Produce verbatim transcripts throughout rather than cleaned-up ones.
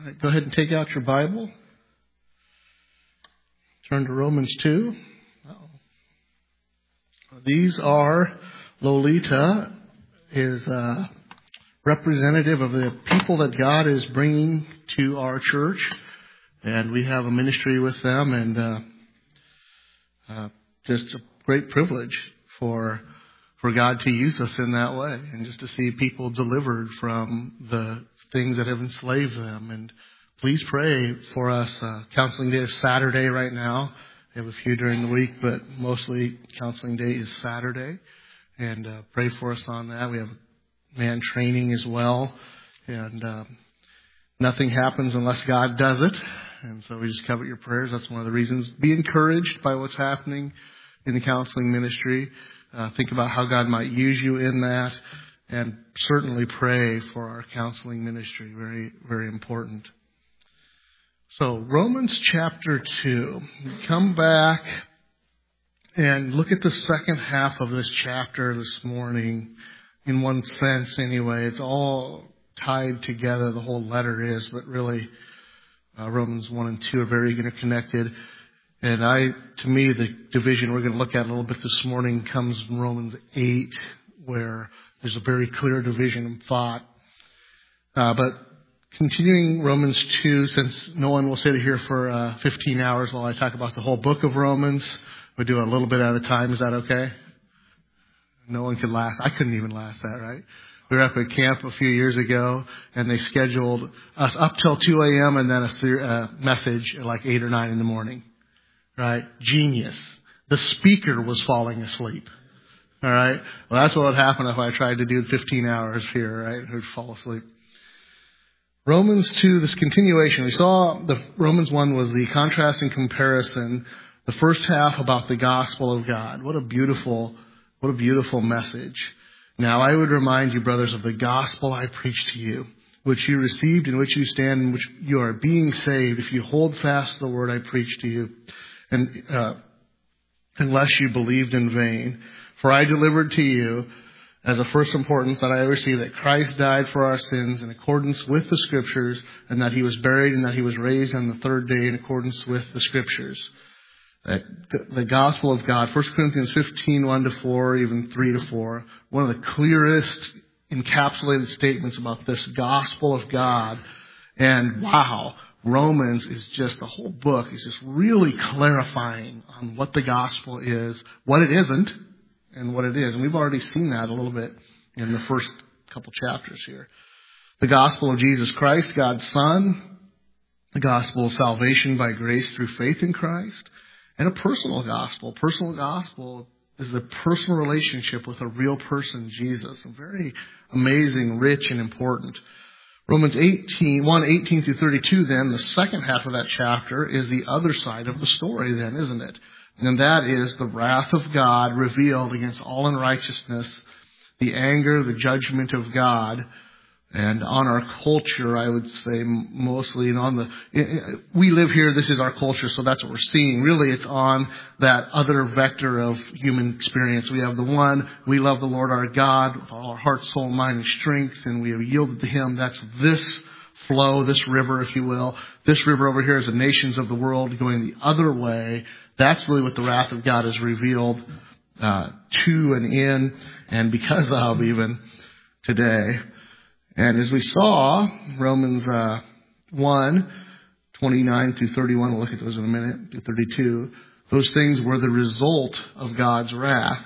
right, go ahead and take out your Bible. Turn to Romans two. Uh-oh. These are, Lolita is a representative of the people that God is bringing to our church. And we have a ministry with them, and uh, uh, just a great privilege for for God to use us in that way, and just to see people delivered from the things that have enslaved them. And please pray for us. Uh, counseling day is Saturday right now. We have a few during the week, but mostly counseling day is Saturday. And uh, pray for us on that. We have man training as well, and uh, nothing happens unless God does it. And so we just covet your prayers. That's one of the reasons. Be encouraged by what's happening in the counseling ministry. Uh, think about how God might use you in that. And certainly pray for our counseling ministry. Very, very important. So Romans chapter two. Come back and look at the second half of this chapter this morning. In one sense anyway. It's all tied together. The whole letter is. But really, Uh, Romans one and two are very interconnected. And I, to me, the division we're going to look at a little bit this morning comes from Romans eight, where there's a very clear division in thought. Uh, but continuing Romans two, since no one will sit here for uh, fifteen hours while I talk about the whole book of Romans, we'll do a little bit at a time. Is that okay? No one could last. I couldn't even last that, right? We were up at camp a few years ago, and they scheduled us up till two a.m. and then a ser- uh, message at like eight or nine in the morning. Right? Genius. The speaker was falling asleep. All right? Well, that's what would happen if I tried to do fifteen hours here, right? Who'd fall asleep. Romans two, this continuation. We saw the Romans one was the contrast and comparison. The first half about the gospel of God. What a beautiful, what a beautiful message. Now I would remind you, brothers, of the gospel I preached to you, which you received, in which you stand, in which you are being saved, if you hold fast the word I preached to you, and uh, unless you believed in vain. For I delivered to you, as of first importance, that I received, that Christ died for our sins in accordance with the Scriptures, and that he was buried, and that he was raised on the third day in accordance with the Scriptures. The gospel of God, First Corinthians fifteen, one to four, even three to four. One of the clearest encapsulated statements about this gospel of God. And wow, Romans is just, the whole book is just really clarifying on what the gospel is, what it isn't, and what it is. And we've already seen that a little bit in the first couple chapters here. The gospel of Jesus Christ, God's Son. The gospel of salvation by grace through faith in Christ. And a personal gospel. Personal gospel is the personal relationship with a real person, Jesus. Very amazing, rich, and important. Romans eighteen, one, eighteen through thirty-two, then, the second half of that chapter is the other side of the story then, isn't it? And that is the wrath of God revealed against all unrighteousness, the anger, the judgment of God. And on our culture, I would say mostly, and on the, we live here, this is our culture, so that's what we're seeing. Really, it's on that other vector of human experience. We have the one, we love the Lord our God with all our heart, soul, mind, and strength, and we have yielded to Him. That's this flow, this river, if you will. This river over here is the nations of the world going the other way. That's really what the wrath of God is revealed uh, to and in, and because of even today. And as we saw, Romans uh, one, twenty-nine through thirty-one, we'll look at those in a minute, through thirty-two, those things were the result of God's wrath.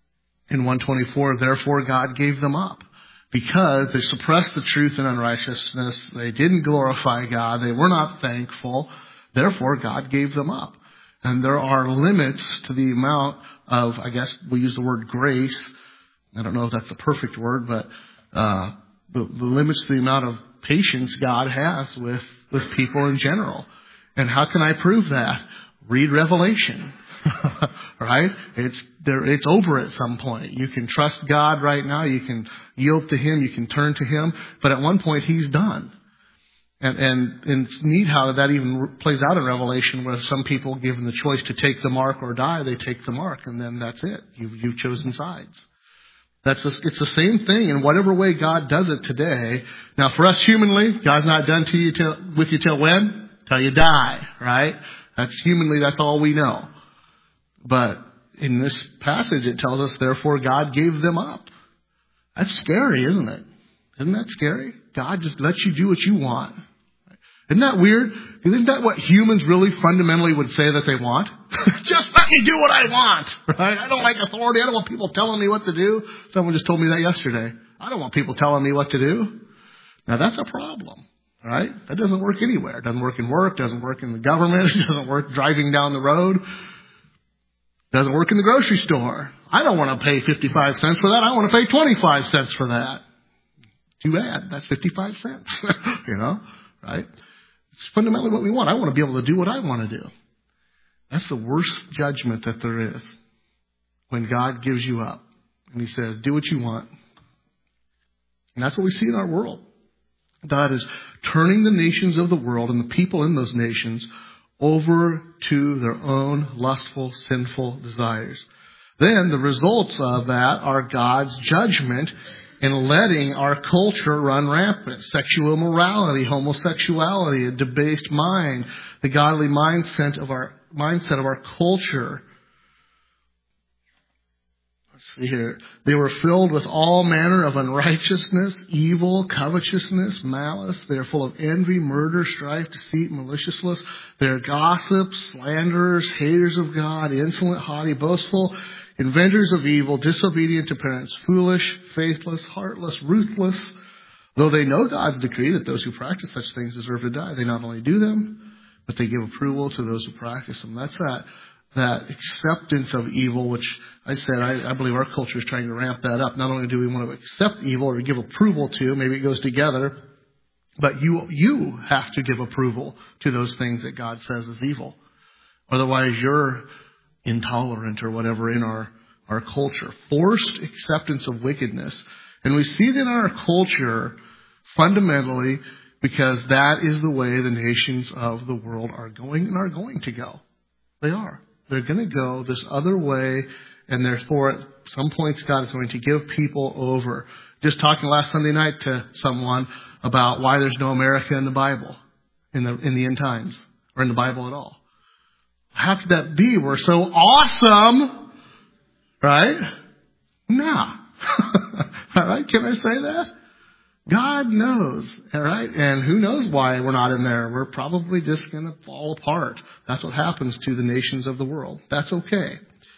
In one twenty-four, therefore God gave them up, because they suppressed the truth in unrighteousness. They didn't glorify God. They were not thankful. Therefore, God gave them up. And there are limits to the amount of, I guess we'll use the word grace. I don't know if that's the perfect word, but uh The, the limits to the amount of patience God has with, with people in general. And how can I prove that? Read Revelation. Right? It's there. It's over at some point. You can trust God right now. You can yield to Him. You can turn to Him. But at one point, He's done. And, and, and it's neat how that even plays out in Revelation, where some people, given the choice to take the mark or die, they take the mark. And then that's it. You've, you've chosen sides. That's a, it's the same thing in whatever way God does it today. Now, for us humanly, God's not done to you till, with you till when? Till you die, right? That's humanly, that's all we know. But in this passage, it tells us, therefore, God gave them up. That's scary, isn't it? Isn't that scary? God just lets you do what you want. Isn't that weird? Isn't that what humans really fundamentally would say that they want? Just let me do what I want, right? I don't like authority. I don't want people telling me what to do. Someone just told me that yesterday. I don't want people telling me what to do. Now, that's a problem, right? That doesn't work anywhere. It doesn't work in work. Doesn't work in the government. It doesn't work driving down the road. Doesn't work in the grocery store. I don't want to pay fifty-five cents for that. I want to pay twenty-five cents for that. Too bad. That's fifty-five cents, you know, right? It's fundamentally what we want. I want to be able to do what I want to do. That's the worst judgment that there is. When God gives you up and He says, do what you want. And that's what we see in our world. God is turning the nations of the world and the people in those nations over to their own lustful, sinful desires. Then the results of that are God's judgment in letting our culture run rampant. Sexual immorality, homosexuality, a debased mind, the godly mindset of our mindset of our culture. Let's see here. They were filled with all manner of unrighteousness, evil, covetousness, malice. They are full of envy, murder, strife, deceit, maliciousness. They are gossips, slanderers, haters of God, insolent, haughty, boastful, inventors of evil, disobedient to parents, foolish, faithless, heartless, ruthless. Though they know God's decree that those who practice such things deserve to die, they not only do them, but they give approval to those who practice them. That's that that acceptance of evil, which I said I, I believe our culture is trying to ramp that up. Not only do we want to accept evil or give approval to, maybe it goes together, but you you have to give approval to those things that God says is evil. Otherwise, you're intolerant or whatever in our, our culture. Forced acceptance of wickedness. And we see it in our culture fundamentally because that is the way the nations of the world are going and are going to go. They are. They're going to go this other way, and therefore at some points God is going to give people over. Just talking last Sunday night to someone about why there's no America in the Bible, in the in the end times, or in the Bible at all. How could that be? We're so awesome, right? Nah. All right, can I say that? God knows, all right? And who knows why we're not in there? We're probably just going to fall apart. That's what happens to the nations of the world. That's okay.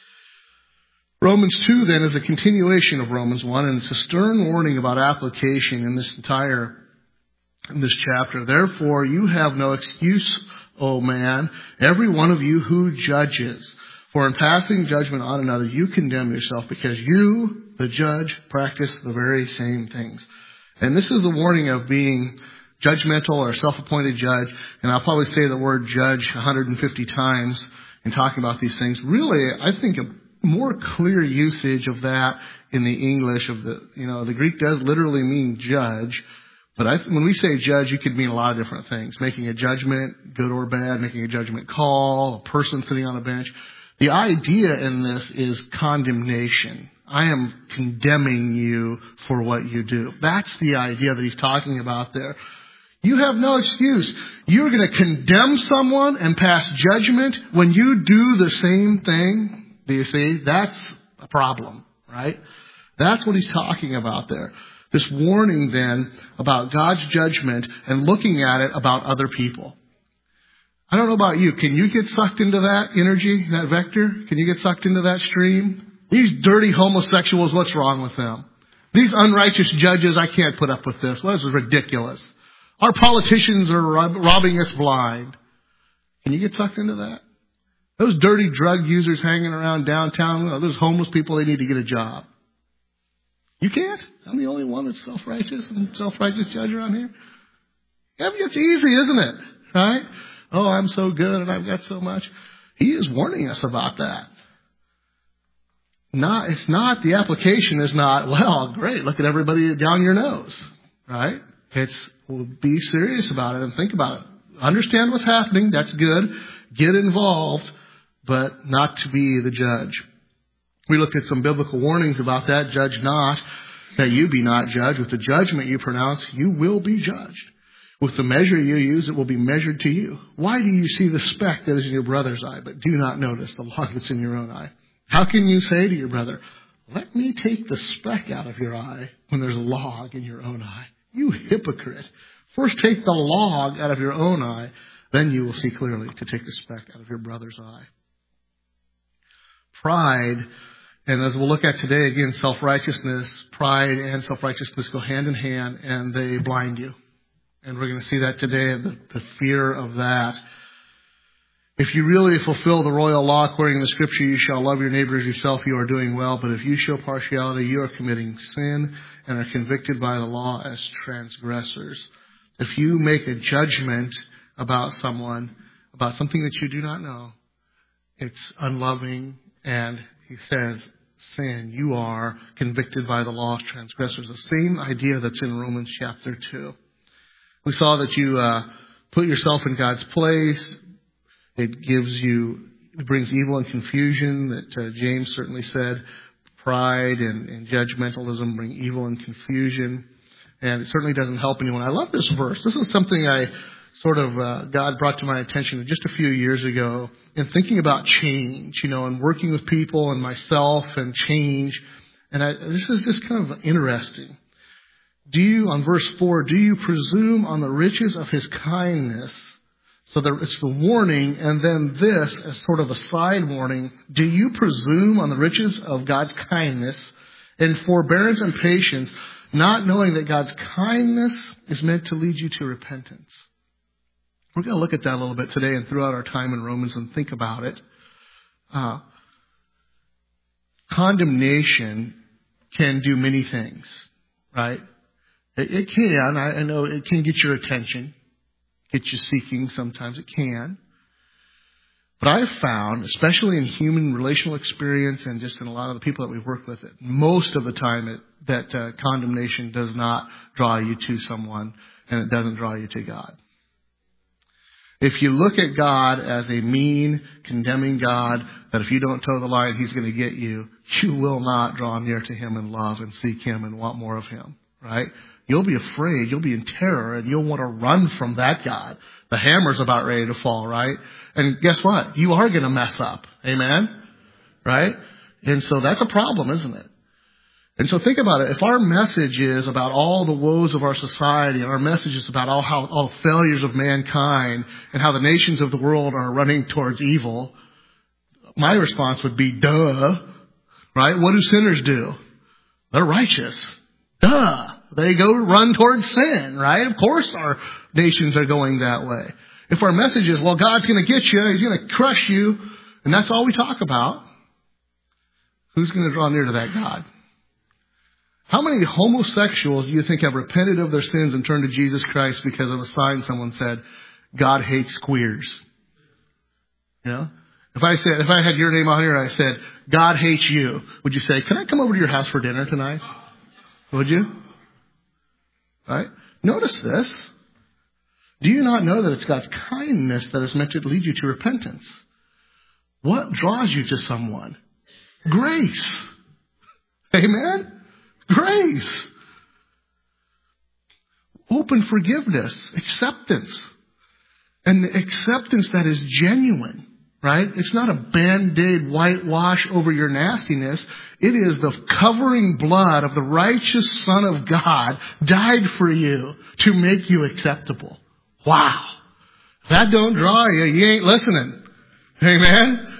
Romans two, then, is a continuation of Romans one, and it's a stern warning about application in this entire in this chapter. Therefore, you have no excuse, O man, every one of you who judges. For in passing judgment on another, you condemn yourself, because you, the judge, practice the very same things. And this is a warning of being judgmental or self-appointed judge. And I'll probably say the word judge one hundred fifty times in talking about these things. Really, I think a more clear usage of that in the English of the, you know, the Greek does literally mean judge. But I, when we say judge, it could mean a lot of different things. Making a judgment, good or bad, making a judgment call, a person sitting on a bench. The idea in this is condemnation. I am condemning you for what you do. That's the idea that he's talking about there. You have no excuse. You're going to condemn someone and pass judgment when you do the same thing. Do you see? That's a problem, right? That's what he's talking about there. This warning then about God's judgment and looking at it about other people. I don't know about you. Can you get sucked into that energy, that vector? Can you get sucked into that stream? These dirty homosexuals, what's wrong with them? These unrighteous judges, I can't put up with this. Well, this is ridiculous. Our politicians are rob- robbing us blind. Can you get sucked into that? Those dirty drug users hanging around downtown, those homeless people, they need to get a job. You can't? I'm the only one that's self-righteous and self-righteous judge around here. Yeah, it's easy, isn't it? Right? Oh, I'm so good and I've got so much. He is warning us about that. Not, it's not, the application is not, well, great, look at everybody down your nose, right? It's, well, be serious about it and think about it. Understand what's happening, that's good. Get involved, but not to be the judge. We looked at some biblical warnings about that. Judge not, that you be not judged. With the judgment you pronounce, you will be judged. With the measure you use, it will be measured to you. Why do you see the speck that is in your brother's eye, but do not notice the log that's in your own eye? How can you say to your brother, let me take the speck out of your eye when there's a log in your own eye? You hypocrite. First take the log out of your own eye, then you will see clearly to take the speck out of your brother's eye. Pride, and as we'll look at today, again, self-righteousness, pride and self-righteousness go hand in hand, and they blind you. And we're going to see that today, the, the fear of that. If you really fulfill the royal law according to the Scripture, you shall love your neighbor as yourself, you are doing well. But if you show partiality, you are committing sin and are convicted by the law as transgressors. If you make a judgment about someone, about something that you do not know, it's unloving, and he says, sin. You are convicted by the law as transgressors. The same idea that's in Romans chapter two. We saw that you uh, put yourself in God's place. It gives you, it brings evil and confusion. That uh, James certainly said, pride and, and judgmentalism bring evil and confusion. And it certainly doesn't help anyone. I love this verse. This is something I sort of, uh, God brought to my attention just a few years ago in thinking about change, you know, and working with people and myself and change. And I, this is just kind of interesting. Do you, on verse four, do you presume on the riches of his kindness? So there, it's the warning, and then this as sort of a side warning. Do you presume on the riches of God's kindness and forbearance and patience, not knowing that God's kindness is meant to lead you to repentance? We're going to look at that a little bit today and throughout our time in Romans and think about it. Uh, condemnation can do many things, right? It, it can. I, I know it can get your attention, get you seeking. Sometimes it can. But I've found, especially in human relational experience and just in a lot of the people that we've worked with, it, most of the time it, that uh, condemnation does not draw you to someone, and it doesn't draw you to God. If you look at God as a mean, condemning God, that if you don't toe the line, he's going to get you, you will not draw near to him in love and seek him and want more of him, right? You'll be afraid, you'll be in terror, and you'll want to run from that God. The hammer's about ready to fall, right? And guess what? You are going to mess up. Amen? Right? And so that's a problem, isn't it? And so think about it. If our message is about all the woes of our society, and our message is about all how all failures of mankind and how the nations of the world are running towards evil, my response would be, duh. Right? What do sinners do? They're righteous. Duh. They go run towards sin, right? Of course our nations are going that way. If our message is, well, God's going to get you, he's going to crush you, and that's all we talk about, who's going to draw near to that God? How many homosexuals do you think have repented of their sins and turned to Jesus Christ because of a sign someone said, God hates queers? You know? If I said, if I had your name on here and I said, God hates you, would you say, can I come over to your house for dinner tonight? Would you? Right? Notice this. Do you not know that it's God's kindness that is meant to lead you to repentance? What draws you to someone? Grace. Amen? Grace. Open forgiveness. Acceptance. And acceptance that is genuine. Right? It's not a band-aid whitewash over your nastiness. It is the covering blood of the righteous Son of God died for you to make you acceptable. Wow. If that don't draw you, you ain't listening. Amen?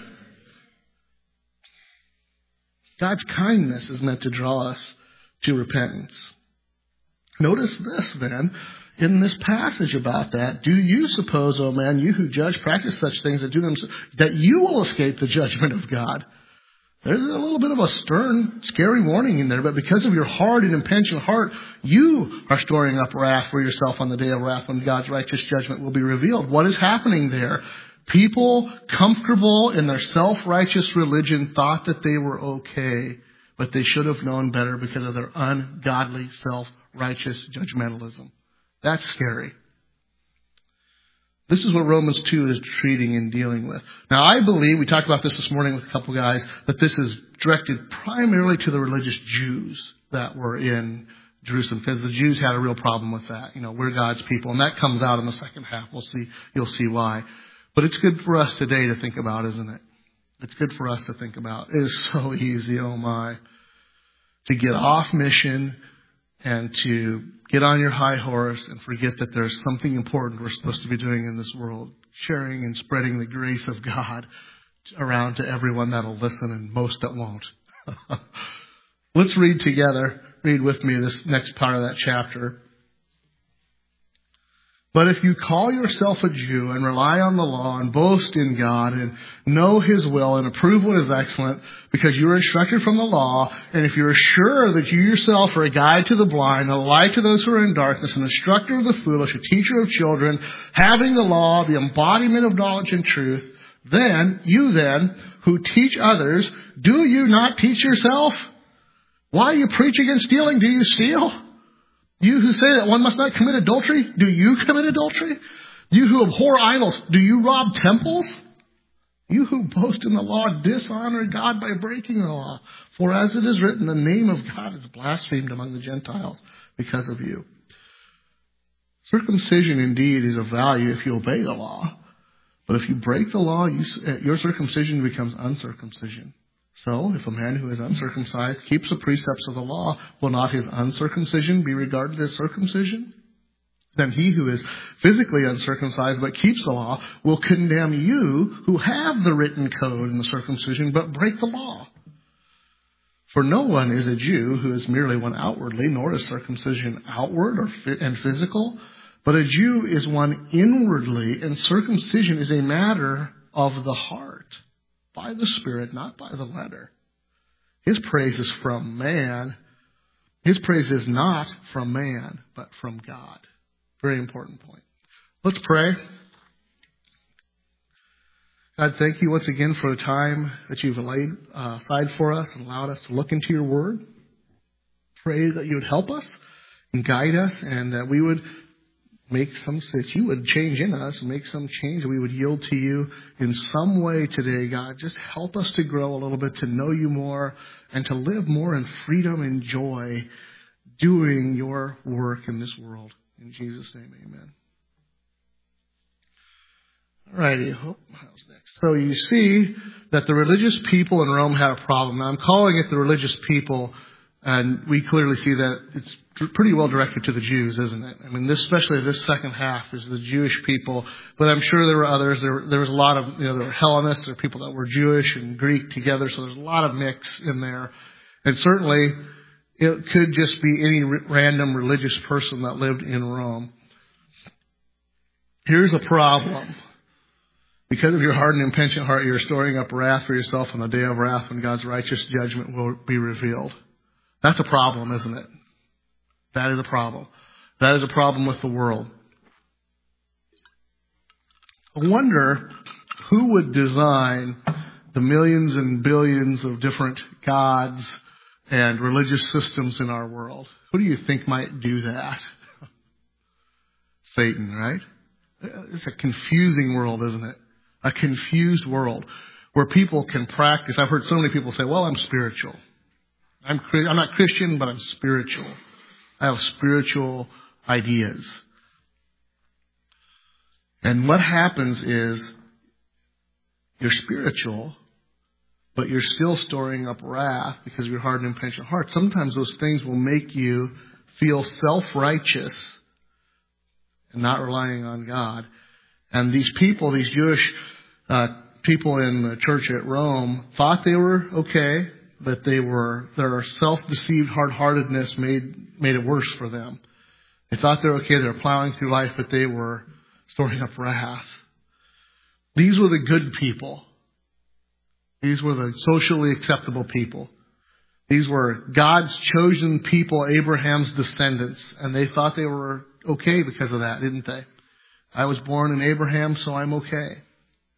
God's kindness is meant to draw us to repentance. Notice this then. In this passage about that, do you suppose, O man, you who judge, practice such things that do them, that you will escape the judgment of God? There's a little bit of a stern, scary warning in there, but because of your hard and impenitent heart, you are storing up wrath for yourself on the day of wrath when God's righteous judgment will be revealed. What is happening there? People comfortable in their self-righteous religion thought that they were okay, but they should have known better because of their ungodly self-righteous judgmentalism. That's scary. This is what Romans two is treating and dealing with. Now, I believe, we talked about this this morning with a couple guys, that this is directed primarily to the religious Jews that were in Jerusalem, because the Jews had a real problem with that. You know, we're God's people, and that comes out in the second half. We'll see, you'll see why. But it's good for us today to think about, isn't it? It's good for us to think about. It is so easy, oh my, to get off mission and to get on your high horse and forget that there's something important we're supposed to be doing in this world, sharing and spreading the grace of God around to everyone that'll listen and most that won't. Let's read together. Read with me this next part of that chapter. But if you call yourself a Jew and rely on the law and boast in God and know His will and approve what is excellent because you are instructed from the law, and if you are sure that you yourself are a guide to the blind, a light to those who are in darkness, an instructor of the foolish, a teacher of children, having the law, the embodiment of knowledge and truth, then, you then, who teach others, do you not teach yourself? Why you preach against stealing? Do you steal? You who say that one must not commit adultery, do you commit adultery? You who abhor idols, do you rob temples? You who boast in the law, dishonor God by breaking the law. For as it is written, the name of God is blasphemed among the Gentiles because of you. Circumcision indeed is of value if you obey the law. But if you break the law, you, your circumcision becomes uncircumcision. So, if a man who is uncircumcised keeps the precepts of the law, will not his uncircumcision be regarded as circumcision? Then he who is physically uncircumcised but keeps the law will condemn you who have the written code in the circumcision but break the law. For no one is a Jew who is merely one outwardly, nor is circumcision outward or and physical, but a Jew is one inwardly, and circumcision is a matter of the heart. By the Spirit, not by the letter. His praise is from man. His praise is not from man, but from God. Very important point. Let's pray. God, thank you once again for the time that you've laid uh, aside for us and allowed us to look into your word. Pray that you would help us and guide us, and that we would make some, that you would change in us, make some change, that we would yield to you in some way today, God. Just help us to grow a little bit, to know you more, and to live more in freedom and joy doing your work in this world. In Jesus' name, amen. All righty, how's next? So you see that the religious people in Rome had a problem. Now I'm calling it the religious people, and we clearly see that it's pretty well directed to the Jews, isn't it? I mean, this, especially this second half is the Jewish people, but I'm sure there were others. There, there was a lot of, you know, there were Hellenists, there were people that were Jewish and Greek together, so there's a lot of mix in there. And certainly, it could just be any random religious person that lived in Rome. Here's a problem. Because of your hardened and impenitent heart, you're storing up wrath for yourself on the day of wrath when God's righteous judgment will be revealed. That's a problem, isn't it? That is a problem. That is a problem with the world. I wonder who would design the millions and billions of different gods and religious systems in our world. Who do you think might do that? Satan, right? It's a confusing world, isn't it? A confused world where people can practice. I've heard so many people say, well, I'm spiritual. I'm, I'm not Christian, but I'm spiritual. I have spiritual ideas. And what happens is you're spiritual, but you're still storing up wrath because of your hardened and impenitent heart. Sometimes those things will make you feel self-righteous and not relying on God. And these people, these Jewish uh, people in the church at Rome, thought they were okay, but they were, their self-deceived hard-heartedness made made it worse for them. They thought they were okay, they were plowing through life, but they were storing up wrath. These were the good people. These were the socially acceptable people. These were God's chosen people, Abraham's descendants, and they thought they were okay because of that, didn't they? I was born in Abraham, so I'm okay.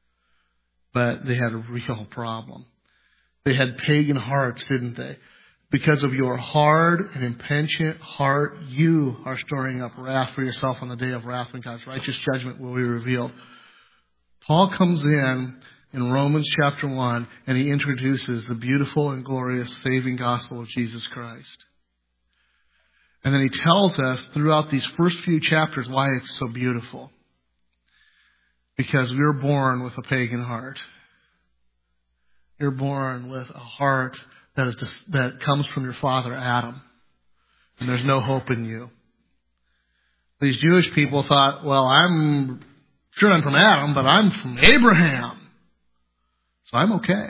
But they had a real problem. They had pagan hearts, didn't they? Because of your hard and impenitent heart, you are storing up wrath for yourself on the day of wrath when God's righteous judgment will be revealed. Paul comes in in Romans chapter one, and he introduces the beautiful and glorious saving gospel of Jesus Christ. And then he tells us throughout these first few chapters why it's so beautiful. Because we were born with a pagan heart. You're born with a heart that is just, that comes from your father Adam. And there's no hope in you. These Jewish people thought, well, I'm sure I'm from Adam, but I'm from Abraham. So I'm okay.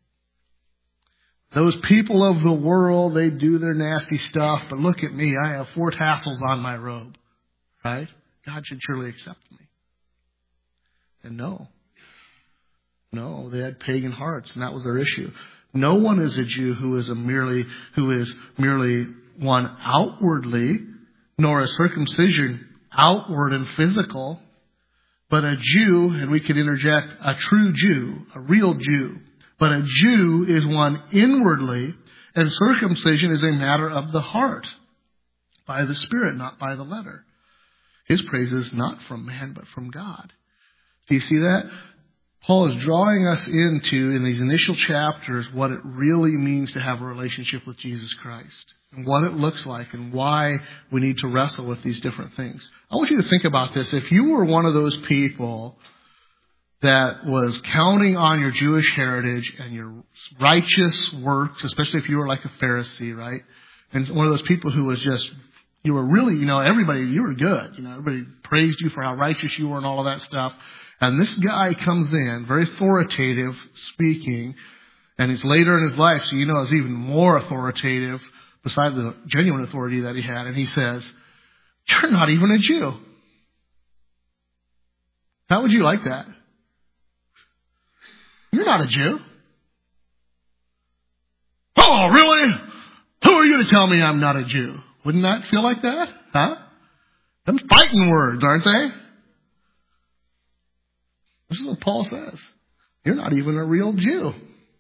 Those people of the world, they do their nasty stuff, but look at me. I have four tassels on my robe. Right? God should surely accept me. And no. No, they had pagan hearts, and that was their issue. No one is a Jew who is a merely who is merely one outwardly, nor a circumcision outward and physical, but a Jew, and we could interject a true Jew, a real Jew. But a Jew is one inwardly, and circumcision is a matter of the heart, by the Spirit, not by the letter. His praise is not from man, but from God. Do you see that? Paul is drawing us into, in these initial chapters, what it really means to have a relationship with Jesus Christ, and what it looks like, and why we need to wrestle with these different things. I want you to think about this. If you were one of those people that was counting on your Jewish heritage and your righteous works, especially if you were like a Pharisee, right? And one of those people who was just, you were really, you know, everybody, you were good. You know, everybody praised you for how righteous you were and all of that stuff. And this guy comes in, very authoritative speaking, and it's later in his life, so you know it's even more authoritative, beside the genuine authority that he had. And he says, you're not even a Jew. How would you like that? You're not a Jew. Oh, really? Who are you to tell me I'm not a Jew? Wouldn't that feel like that? Huh? Them fighting words, aren't they? This is what Paul says. You're not even a real Jew.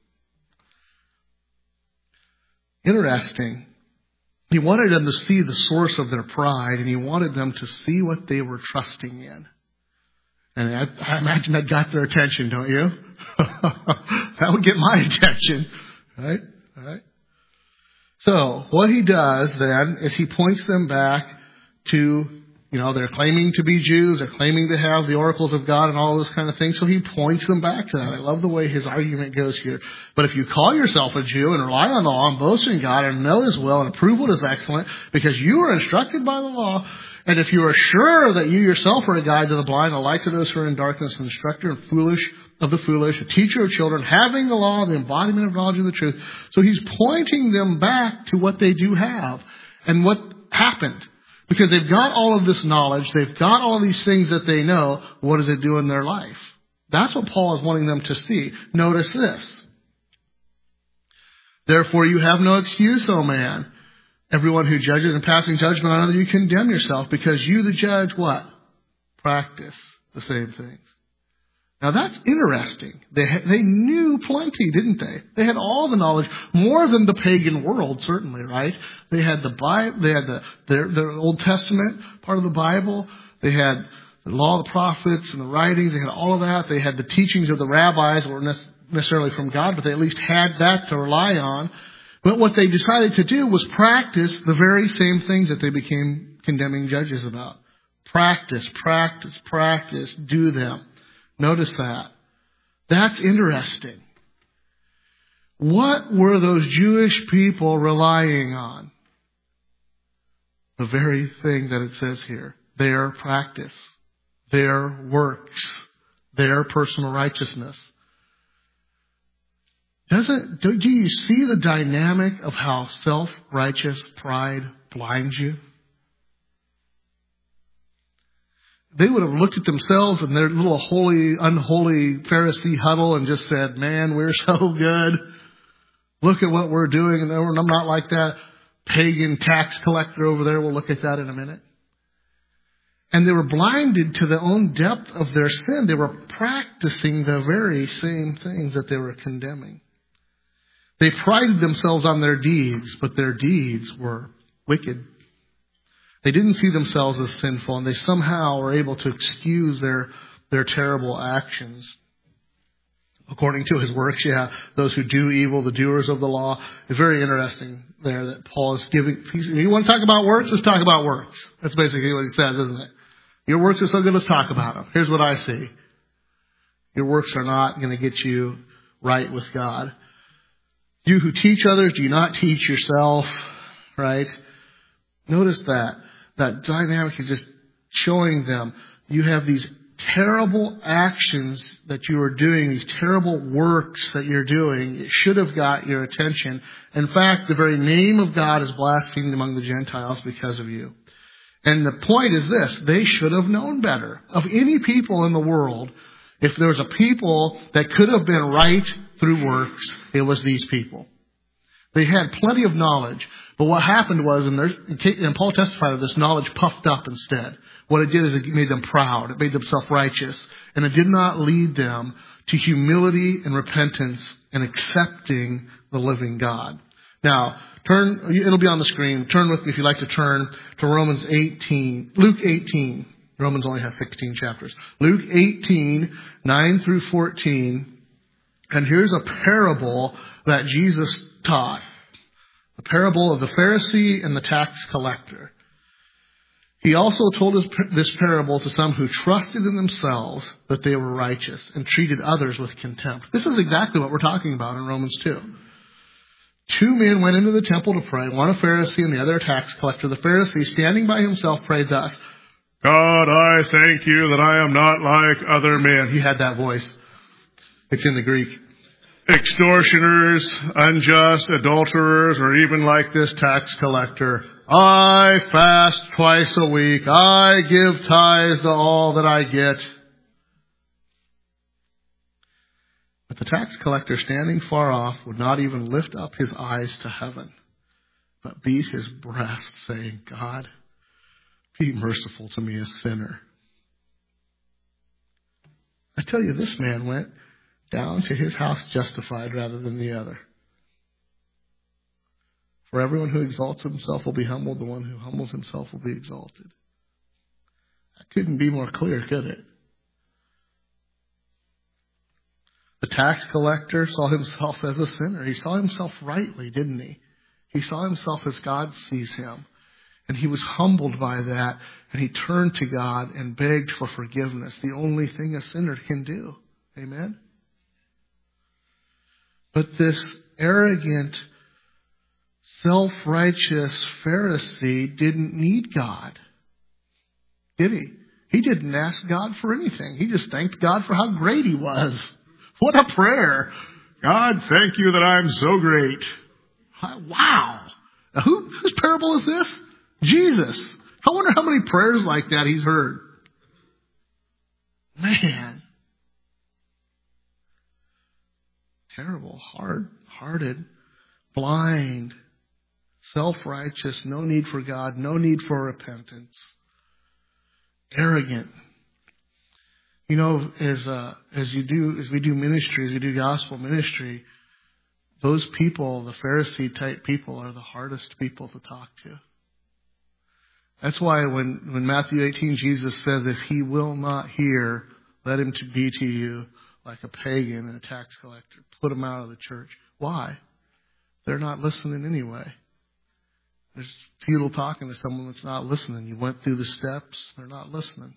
Interesting. He wanted them to see the source of their pride, and he wanted them to see what they were trusting in. And I, I imagine that got their attention, don't you? That would get my attention. Right? All right. So, what he does then is he points them back to, you know, they're claiming to be Jews, they're claiming to have the oracles of God and all those kind of things, so he points them back to that. I love the way his argument goes here. But if you call yourself a Jew and rely on the law and boast in God and know His will and approve what is excellent, because you are instructed by the law, and if you are sure that you yourself are a guide to the blind, a light to those who are in darkness, an instructor and foolish of the foolish, a teacher of children, having the law, the embodiment of knowledge of the truth. So he's pointing them back to what they do have and what happened. Because they've got all of this knowledge, they've got all of these things that they know, what does it do in their life? That's what Paul is wanting them to see. Notice this. Therefore you have no excuse, O man. Everyone who judges and passing judgment on others, you condemn yourself, because you, the judge, what? Practice the same things. Now that's interesting. They ha- they knew plenty, didn't they? They had all the knowledge, more than the pagan world, certainly, right? They had the Bible, they had the their, their Old Testament part of the Bible. They had the law of the prophets and the writings. They had all of that. They had the teachings of the rabbis, that weren't necessarily from God, but they at least had that to rely on. But what they decided to do was practice the very same things that they became condemning judges about. Practice, practice, practice, do them. Notice that. That's interesting. What were those Jewish people relying on? The very thing that it says here. Their practice. Their works. Their personal righteousness. Doesn't, do you see the dynamic of how self-righteous pride blinds you? They would have looked at themselves and their little holy, unholy Pharisee huddle and just said, man, we're so good. Look at what we're doing. And I'm not like that pagan tax collector over there. We'll look at that in a minute. And they were blinded to the own depth of their sin. They were practicing the very same things that they were condemning. They prided themselves on their deeds, but their deeds were wicked. They didn't see themselves as sinful, and they somehow were able to excuse their, their terrible actions. According to his works, yeah, those who do evil, the doers of the law. It's very interesting there that Paul is giving. If you want to talk about works, let's talk about works. That's basically what he says, isn't it? Your works are so good, let's talk about them. Here's what I see. Your works are not going to get you right with God. You who teach others, do you not teach yourself, right? Notice that. That dynamic is just showing them you have these terrible actions that you are doing, these terrible works that you're doing. It should have got your attention. In fact, the very name of God is blasphemed among the Gentiles because of you. And the point is this, they should have known better. Of any people in the world, if there was a people that could have been right through works, it was these people. They had plenty of knowledge. But what happened was, and, and Paul testified of this, knowledge puffed up instead. What it did is it made them proud. It made them self-righteous. And it did not lead them to humility and repentance and accepting the living God. Now, turn, it'll be on the screen. Turn with me if you'd like to turn to Romans eighteen, Luke eighteen. Romans only has sixteen chapters. Luke eighteen, nine through fourteen. And here's a parable that Jesus taught. The parable of the Pharisee and the tax collector. He also told his, this parable to some who trusted in themselves that they were righteous and treated others with contempt. This is exactly what we're talking about in Romans two. Two men went into the temple to pray, one a Pharisee and the other a tax collector. The Pharisee, standing by himself, prayed thus, God, I thank you that I am not like other men. He had that voice. It's in the Greek. Extortioners, unjust, adulterers, or even like this tax collector. I fast twice a week. I give tithes to all that I get. But the tax collector, standing far off, would not even lift up his eyes to heaven, but beat his breast, saying, God, be merciful to me, a sinner. I tell you, this man went down to his house justified rather than the other. For everyone who exalts himself will be humbled. The one who humbles himself will be exalted. That couldn't be more clear, could it? The tax collector saw himself as a sinner. He saw himself rightly, didn't he? He saw himself as God sees him. And he was humbled by that. And he turned to God and begged for forgiveness. The only thing a sinner can do. Amen? But this arrogant, self-righteous Pharisee didn't need God. Did he? He didn't ask God for anything. He just thanked God for how great he was. What a prayer. God, thank you that I'm so great. Wow. Now, who, whose parable is this? Jesus. I wonder how many prayers like that he's heard. Man. Terrible, hard-hearted, blind, self-righteous, no need for God, no need for repentance, arrogant. You know, as uh, as you do, as we do ministry, as we do gospel ministry, those people, the Pharisee type people, are the hardest people to talk to. That's why when when Matthew eighteen, Jesus says, "If he will not hear, let him to be to you like a pagan and a tax collector. Put them out of the church." Why? They're not listening anyway. There's futile talking to someone that's not listening. You went through the steps. They're not listening.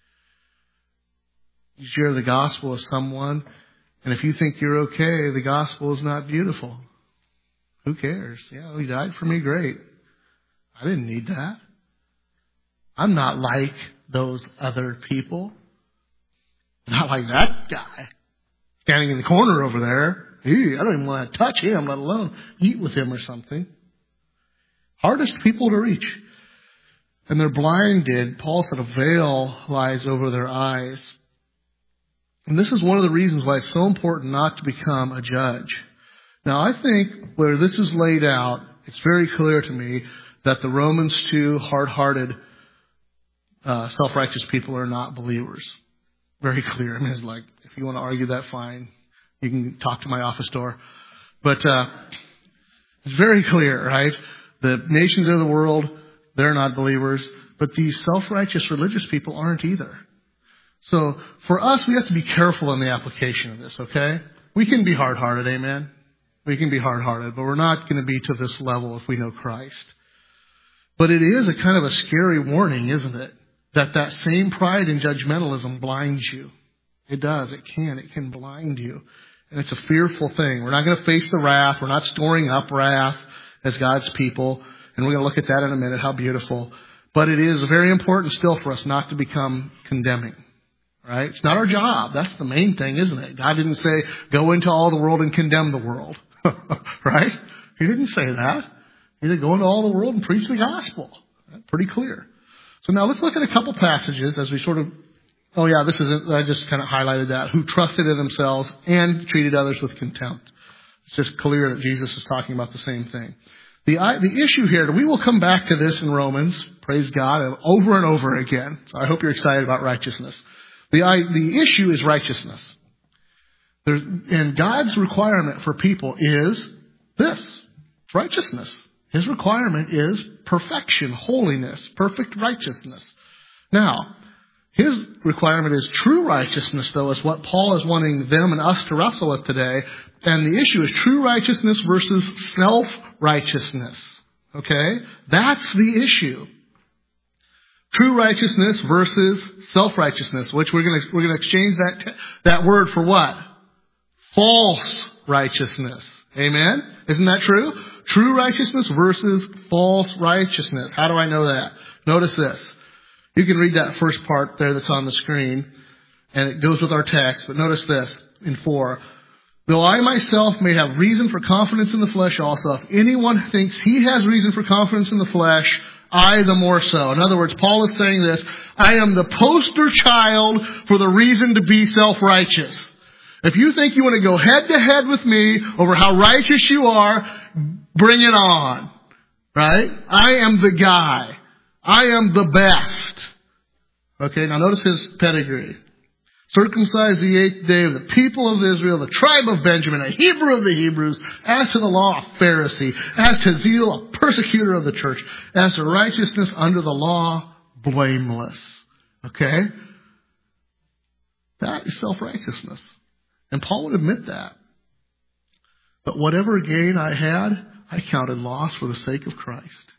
You share the gospel with someone, and if you think you're okay, the gospel is not beautiful. Who cares? Yeah, he died for me. Great. I didn't need that. I'm not like those other people. Not like that guy standing in the corner over there. Ew, I don't even want to touch him, let alone eat with him or something. Hardest people to reach. And they're blinded. Paul said a veil lies over their eyes. And this is one of the reasons why it's so important not to become a judge. Now, I think where this is laid out, it's very clear to me that the Romans two hard-hearted, uh, self-righteous people are not believers. Very clear. I mean, it's like, if you want to argue that, fine. You can talk to my office door. But uh, it's very clear, right? The nations of the world, they're not believers. But these self-righteous religious people aren't either. So for us, we have to be careful in the application of this, okay? We can be hard-hearted, amen? We can be hard-hearted, but we're not going to be to this level if we know Christ. But it is a kind of a scary warning, isn't it? That that same pride and judgmentalism blinds you. It does. It can. It can blind you. And it's a fearful thing. We're not going to face the wrath. We're not storing up wrath as God's people. And we're going to look at that in a minute, how beautiful. But it is very important still for us not to become condemning. Right? It's not our job. That's the main thing, isn't it? God didn't say, go into all the world and condemn the world. Right? He didn't say that. He said, go into all the world and preach the gospel. Right? Pretty clear. So now let's look at a couple passages as we sort of, oh yeah, this is it. I just kind of highlighted that. Who trusted in themselves and treated others with contempt. It's just clear that Jesus is talking about the same thing. The, the issue here, we will come back to this in Romans, praise God, over and over again. So I hope you're excited about righteousness. The, the issue is righteousness. There's, and God's requirement for people is this, righteousness. His requirement is perfection, holiness, perfect righteousness. Now, his requirement is true righteousness, though, is what Paul is wanting them and us to wrestle with today. And the issue is true righteousness versus self-righteousness. Okay? That's the issue. True righteousness versus self-righteousness, which we're going to we're going to exchange that that word for what? False righteousness. Amen? Isn't that true? True righteousness versus false righteousness. How do I know that? Notice this. You can read that first part there that's on the screen, and it goes with our text. But notice this in four. Though I myself may have reason for confidence in the flesh also, if anyone thinks he has reason for confidence in the flesh, I the more so. In other words, Paul is saying this, I am the poster child for the reason to be self-righteous. If you think you want to go head to head with me over how righteous you are, bring it on. Right? I am the guy. I am the best. Okay, now notice his pedigree. Circumcised the eighth day of the people of Israel, the tribe of Benjamin, a Hebrew of the Hebrews, as to the law, a Pharisee, as to zeal, a persecutor of the church, as to righteousness under the law, blameless. Okay? That is self-righteousness. And Paul would admit that. But whatever gain I had, I counted loss for the sake of Christ.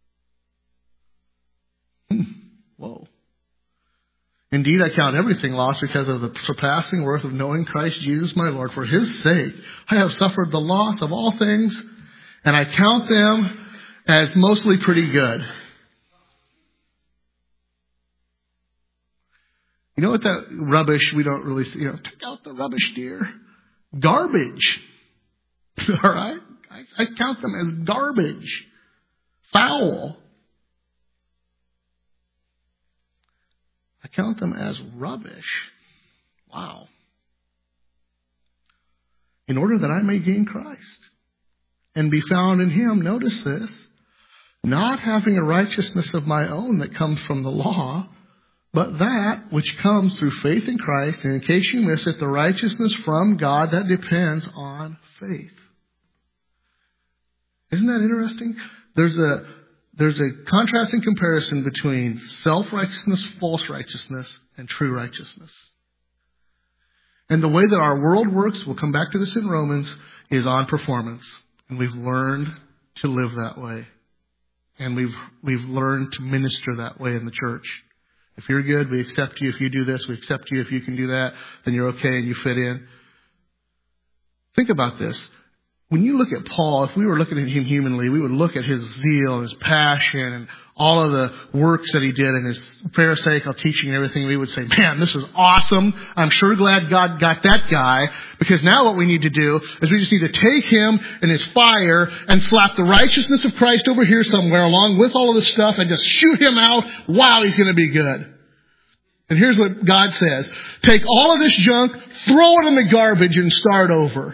Hmm. Whoa. Indeed, I count everything lost because of the surpassing worth of knowing Christ Jesus my Lord. For his sake, I have suffered the loss of all things, and I count them as mostly pretty good. You know what that rubbish, we don't really, you know, take out the rubbish, dear. Garbage. All right? I, I count them as garbage. Foul. I count them as rubbish. Wow. In order that I may gain Christ and be found in him, notice this, not having a righteousness of my own that comes from the law, but that which comes through faith in Christ, and in case you miss it, the righteousness from God that depends on faith. Isn't that interesting? There's a There's a contrasting comparison between self-righteousness, false righteousness, and true righteousness. And the way that our world works, we'll come back to this in Romans, is on performance. And we've learned to live that way. And we've we've learned to minister that way in the church. If you're good, we accept you. If you do this, we accept you. If you can do that, then you're okay and you fit in. Think about this. When you look at Paul, if we were looking at him humanly, we would look at his zeal and his passion and all of the works that he did and his Pharisaical teaching and everything. We would say, man, this is awesome. I'm sure glad God got that guy, because now what we need to do is we just need to take him and his fire and slap the righteousness of Christ over here somewhere along with all of this stuff and just shoot him out. Wow, he's going to be good. And here's what God says. Take all of this junk, throw it in the garbage and start over.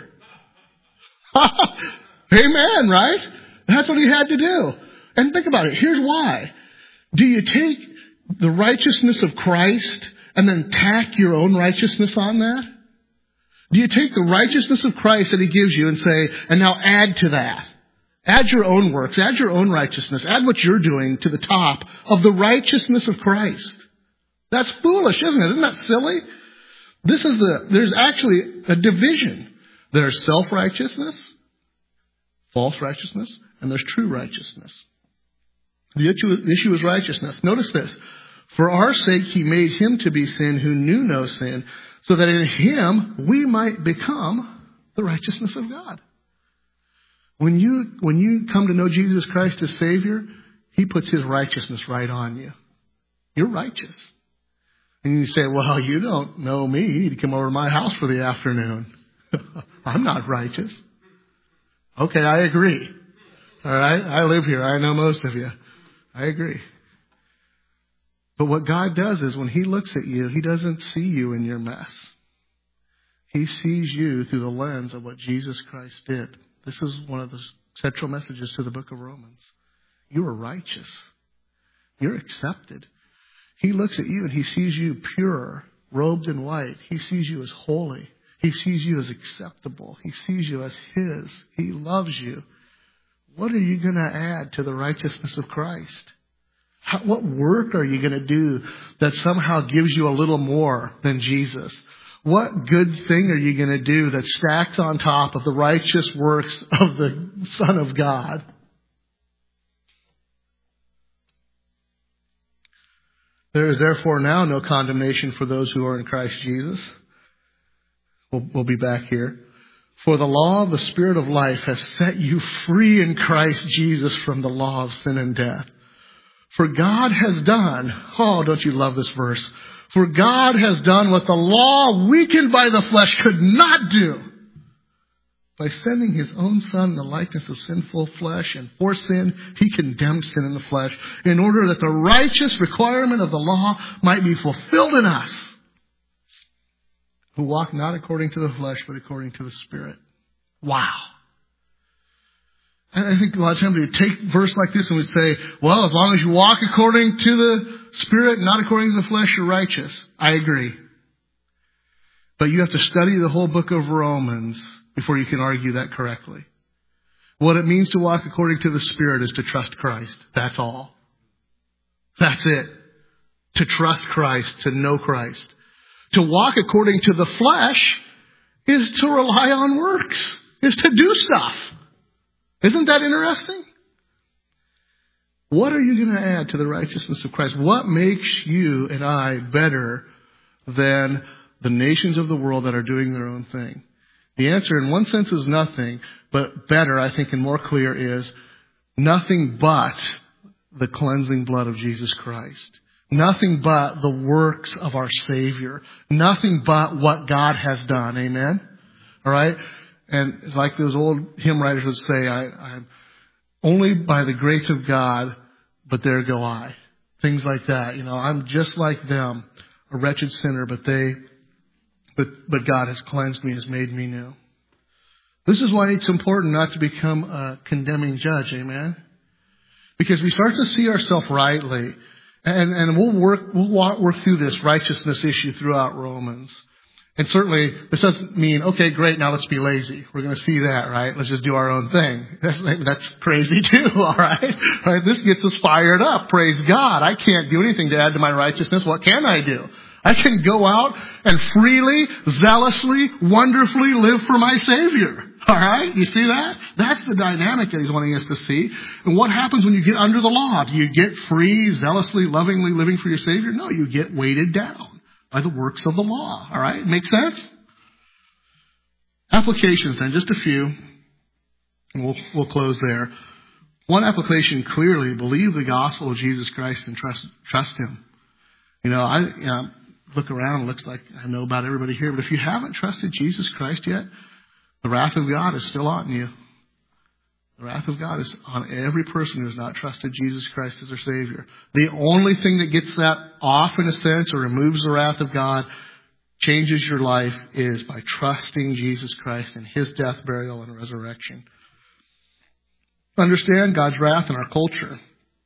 Amen, right? That's what he had to do. And think about it. Here's why. Do you take the righteousness of Christ and then tack your own righteousness on that? Do you take the righteousness of Christ that he gives you and say, and now add to that? Add your own works, add your own righteousness, add what you're doing to the top of the righteousness of Christ. That's foolish, isn't it? Isn't that silly? This is the, there's actually a division. There's self-righteousness, false righteousness, and there's true righteousness. The issue, the issue is righteousness. Notice this. For our sake he made him to be sin who knew no sin, so that in him we might become the righteousness of God. When you, when you come to know Jesus Christ as Savior, he puts his righteousness right on you. You're righteous. And you say, well, you don't know me. You need to come over to my house for the afternoon. I'm not righteous. Okay, I agree. All right, I live here. I know most of you. I agree. But what God does is when he looks at you, he doesn't see you in your mess. He sees you through the lens of what Jesus Christ did. This is one of the central messages to the book of Romans. You are righteous. You're accepted. He looks at you and he sees you pure, robed in white. He sees you as holy. He sees you as acceptable. He sees you as his. He loves you. What are you going to add to the righteousness of Christ? How, what work are you going to do that somehow gives you a little more than Jesus? What good thing are you going to do that stacks on top of the righteous works of the Son of God? There is therefore now no condemnation for those who are in Christ Jesus. We'll, we'll be back here. For the law of the Spirit of life has set you free in Christ Jesus from the law of sin and death. For God has done, oh, don't you love this verse? For God has done what the law, weakened by the flesh, could not do. By sending his own Son in the likeness of sinful flesh, and for sin, he condemned sin in the flesh, in order that the righteous requirement of the law might be fulfilled in us, who walk not according to the flesh, but according to the Spirit. Wow. And I think a lot of times we take a verse like this and we say, well, as long as you walk according to the Spirit, not according to the flesh, you're righteous. I agree. But you have to study the whole book of Romans before you can argue that correctly. What it means to walk according to the Spirit is to trust Christ. That's all. That's it. To trust Christ, to know Christ. To walk according to the flesh is to rely on works, is to do stuff. Isn't that interesting? What are you going to add to the righteousness of Christ? What makes you and I better than the nations of the world that are doing their own thing? The answer in one sense is nothing, but better, I think, and more clear is nothing but the cleansing blood of Jesus Christ. Nothing but the works of our Savior. Nothing but what God has done. Amen? All right? And it's like those old hymn writers would say, I, I'm only by the grace of God, but there go I. Things like that. You know, I'm just like them, a wretched sinner, but they, but, but God has cleansed me, has made me new. This is why it's important not to become a condemning judge. Amen? Because we start to see ourselves rightly. And, and we'll work, we'll work through this righteousness issue throughout Romans. And certainly, this doesn't mean, okay, great, now let's be lazy. We're going to see that, right? Let's just do our own thing. That's, that's crazy too, all right? All right? This gets us fired up. Praise God. I can't do anything to add to my righteousness. What can I do? I can go out and freely, zealously, wonderfully live for my Savior. All right? You see that? That's the dynamic that he's wanting us to see. And what happens when you get under the law? Do you get free, zealously, lovingly living for your Savior? No, you get weighted down by the works of the law. All right? Make sense? Applications then, just a few. And we'll, we'll close there. One application, clearly, believe the gospel of Jesus Christ and trust, trust him. You know, I you know, look around, it looks like I know about everybody here, but if you haven't trusted Jesus Christ yet, the wrath of God is still on you. The wrath of God is on every person who has not trusted Jesus Christ as their Savior. The only thing that gets that off, in a sense, or removes the wrath of God, changes your life, is by trusting Jesus Christ and his death, burial, and resurrection. Understand God's wrath in our culture.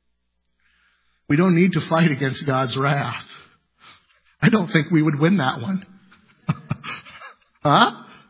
We don't need to fight against God's wrath. I don't think we would win that one. Huh?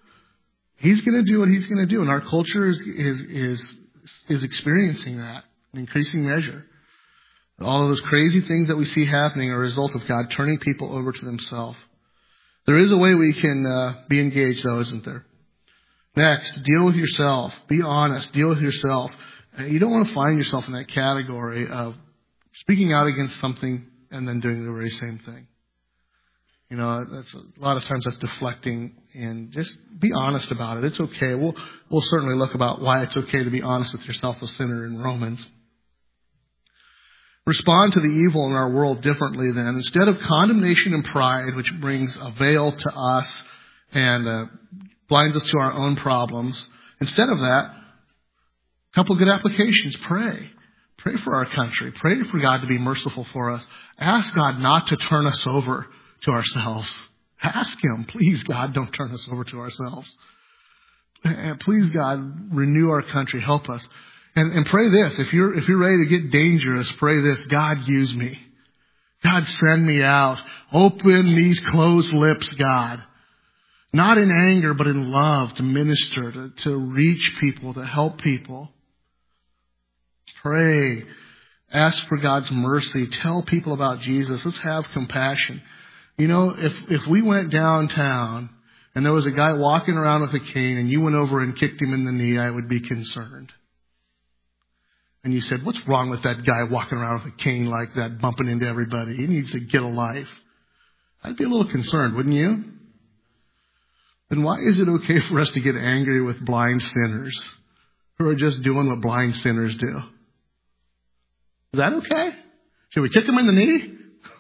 He's going to do what He's going to do. And our culture is, is, is, is experiencing that in increasing measure. All of those crazy things that we see happening are a result of God turning people over to themselves. There is a way we can uh, be engaged, though, isn't there? Next, deal with yourself. Be honest. Deal with yourself. You don't want to find yourself in that category of speaking out against something and then doing the very same thing. You know, that's a lot of times that's deflecting, and just be honest about it. It's okay. We'll we'll certainly look about why it's okay to be honest with yourself, a sinner, in Romans. Respond to the evil in our world differently then. Instead of condemnation and pride, which brings a veil to us and uh, blinds us to our own problems, instead of that, a couple good applications. Pray. Pray for our country. Pray for God to be merciful for us. Ask God not to turn us over to ourselves. Ask Him, please, God, don't turn us over to ourselves. And please, God, renew our country. Help us. And, and pray this. If you're, if you're ready to get dangerous, pray this. God, use me. God, send me out. Open these closed lips, God. Not in anger, but in love, to minister, to, to reach people, to help people. Pray. Ask for God's mercy. Tell people about Jesus. Let's have compassion. You know, if, if we went downtown and there was a guy walking around with a cane and you went over and kicked him in the knee, I would be concerned. And you said, what's wrong with that guy walking around with a cane like that, bumping into everybody? He needs to get a life. I'd be a little concerned, wouldn't you? Then why is it okay for us to get angry with blind sinners who are just doing what blind sinners do? Is that okay? Should we kick them in the knee?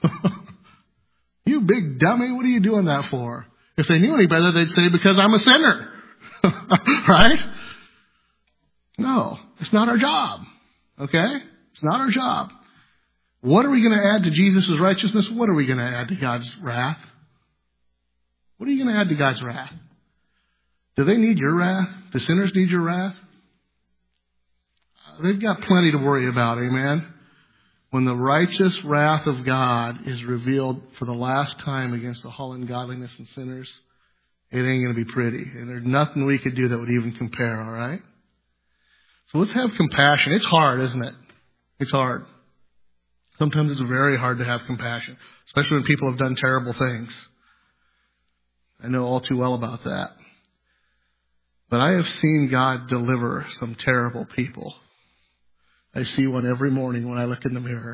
You big dummy, what are you doing that for? If they knew any better, they'd say, because I'm a sinner. Right? No, it's not our job. Okay? It's not our job. What are we going to add to Jesus' righteousness? What are we going to add to God's wrath? What are you going to add to God's wrath? Do they need your wrath? Do sinners need your wrath? They've got plenty to worry about, amen? When the righteous wrath of God is revealed for the last time against all ungodliness and sinners, it ain't going to be pretty. And there's nothing we could do that would even compare, all right? So let's have compassion. It's hard, isn't it? It's hard. Sometimes it's very hard to have compassion, especially when people have done terrible things. I know all too well about that. But I have seen God deliver some terrible people. I see one every morning when I look in the mirror.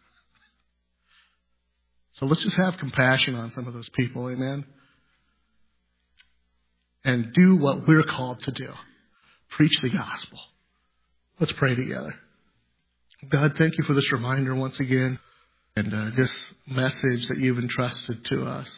So let's just have compassion on some of those people, amen? And do what we're called to do. Preach the gospel. Let's pray together. God, thank you for this reminder once again and uh, this message that you've entrusted to us.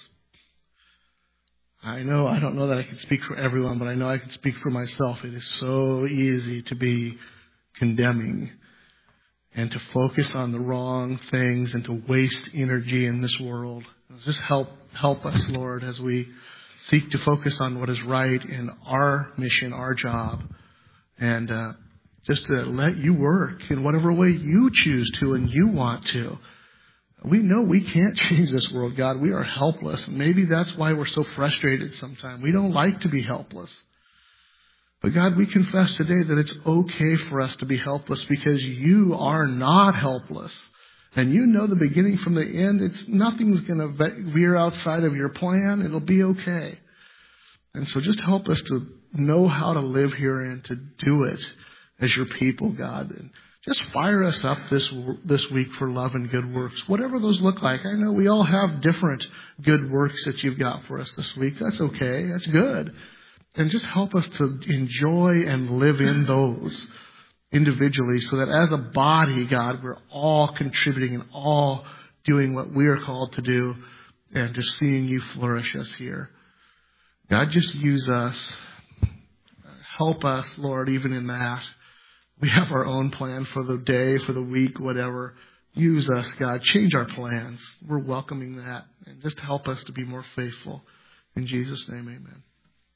I know, I don't know that I can speak for everyone, but I know I can speak for myself. It is so easy to be condemning and to focus on the wrong things and to waste energy in this world. Just help, help us, Lord, as we seek to focus on what is right in our mission, our job, and uh, just to let you work in whatever way you choose to and you want to. We know we can't change this world, God. We are helpless. Maybe that's why we're so frustrated sometimes. We don't like to be helpless. But God, we confess today that it's okay for us to be helpless because you are not helpless. And you know the beginning from the end. It's nothing's going to veer outside of your plan. It'll be okay. And so just help us to know how to live here and to do it as your people, God. And just fire us up this this week for love and good works, whatever those look like. I know we all have different good works that you've got for us this week. That's okay. That's good. And just help us to enjoy and live in those individually so that as a body, God, we're all contributing and all doing what we are called to do and just seeing you flourish us here. God, just use us. Help us, Lord, even in that. We have our own plan for the day, for the week, whatever. Use us, God. Change our plans. We're welcoming that. And just help us to be more faithful. In Jesus' name, amen.